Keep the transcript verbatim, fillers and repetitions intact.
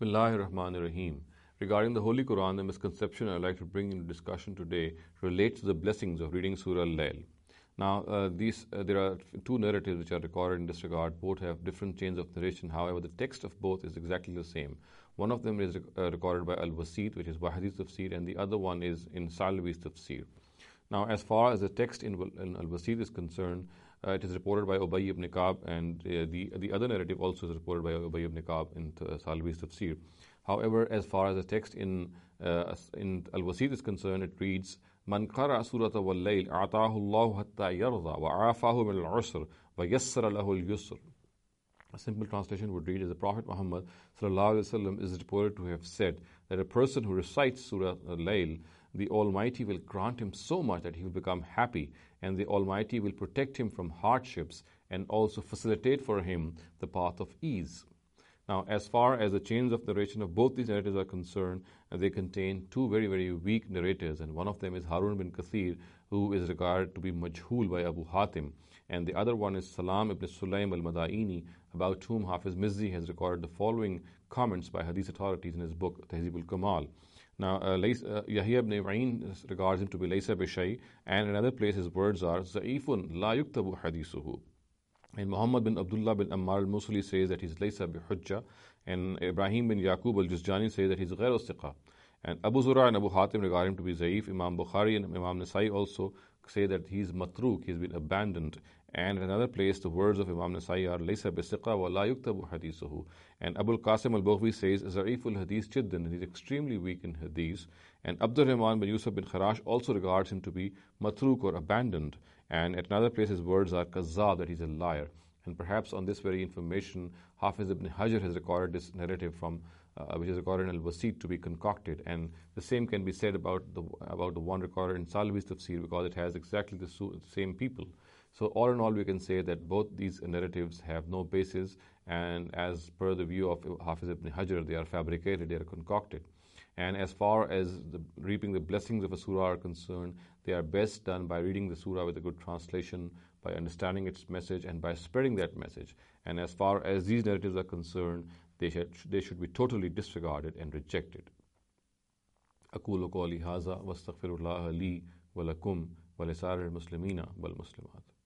Bismillahir Rahmanir Rahim. Regarding the Holy Quran, the misconception I'd like to bring into discussion today relates to the blessings of reading Surah Al-Layl. Now, uh, these uh, there are two narratives which are recorded in this regard. Both have different chains of narration. However, the text of both is exactly the same. One of them is uh, recorded by Al-Wasit, which is Wahid's Tafsir, and the other one is in Salvi's Tafsir. Now, as far as the text in, in Al-Wasit is concerned, uh, it is reported by Ubay ibn Ka'b, and uh, the the other narrative also is reported by Ubay ibn Ka'b in uh, Salvi's Tafsir. However, as far as the text in uh, in Al-Wasit is concerned, it reads, "Man qara surata wal layl a'tahu Allahu hatta yarda wa a'afahu min al-usr wa yassara lahu al-yusr." A simple translation would read as the Prophet Muhammad sallallahu alaihi wasallam is reported to have said that a person who recites Surah Al-Layl, the Almighty will grant him so much that he will become happy, and the Almighty will protect him from hardships and also facilitate for him the path of ease. Now, as far as the chains of narration of both these narratives are concerned, uh, they contain two very, very weak narrators, and one of them is Harun bin Kathir, who is regarded to be majhul by Abu Hatim, and the other one is Salam ibn Sulaim al-Madaini, about whom Hafiz Mizzi has recorded the following comments by hadith authorities in his book Tahzib al-Kamal. Now, uh, uh, Yahya ibn Ma'in regards him to be Laysa bishay, and in another place his words are Za'ifun la yuktabu hadithuhu. And Muhammad bin Abdullah bin Ammar al-Musuli says that he's Laysa bi-hujja, and Ibrahim bin Yaqub al-Juzjani says that he's Ghayr al-Siqa. And Abu Zura and Abu Hatim regard him to be Zaif. Imam Bukhari and Imam Nasai also say that he's matruk, he's been abandoned. And in another place, the words of Imam Nasai are Laysa bi-siqa wa la yuktabu hadithuhu. And Abul Qasim al-Bukhari says Zariful hadith jiddan, he's extremely weak in hadith. And Abdul Rahman bin Yusuf bin Kharash also regards him to be matruk or abandoned. And at another place, his words are kazzab, that he's a liar. And perhaps on this very information, Hafiz ibn Hajar has recorded this narrative from, uh, which is recorded in Al-Wasit, to be concocted. And the same can be said about the about the one recorded in Salvi's Tafsir, because it has exactly the same people. So all in all, we can say that both these narratives have no basis, and as per the view of Hafiz ibn Hajar, they are fabricated, they are concocted. And as far as the, reaping the blessings of a surah are concerned, they are best done by reading the surah with a good translation, by understanding its message, and by spreading that message. And as far as these narratives are concerned, they should, they should be totally disregarded and rejected. أقول قولي هذا واستغفر الله لي ولكم ولسائر المسلمين والمسلمات.